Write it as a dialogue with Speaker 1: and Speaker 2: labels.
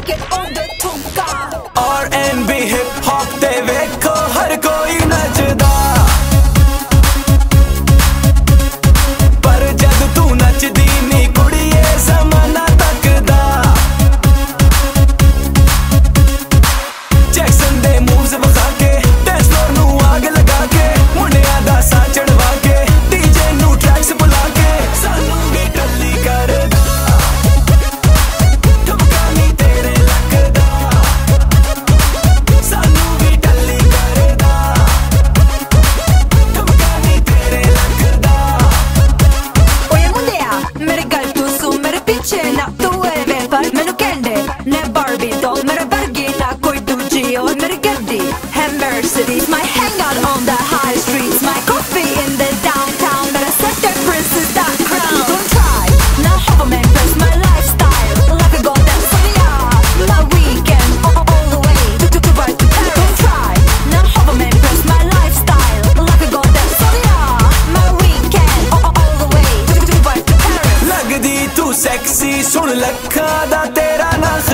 Speaker 1: get on the tumka
Speaker 2: R&B hip hop ते वेखो हर कोई नचदा, पर जद तू नचदी नी कुड़िए ज़माना तकदा। जैक्सन दे मूव्स वखा के डांस फ्लोर नू आग लगा के मुंडियां दा सा चढ़वा के डीजे नू ट्रैक्स बुला के सानू भी टल्ली करदा। ठुमका नी तेरे लगदा, सानू भी टल्ली करदा। ठुमका नी तेरे लगदा।
Speaker 1: Oye mundea, mere gal tu su mere picce na tu eve par menu kende ne Barbie doll mere bargina koi duji or mere gaddi have Mercedes my hangout on the high streets my coffee in the downtown but I set the princess that crown. Don't try now have a man press my lifestyle like a goddess Sonia my weekend all the way to Dubai to Paris. Don't try now have a man press my lifestyle like a goddess Sonia my weekend all the way to Dubai to Paris.
Speaker 2: लगदी तू sexy सुन लखा दा तेरा ना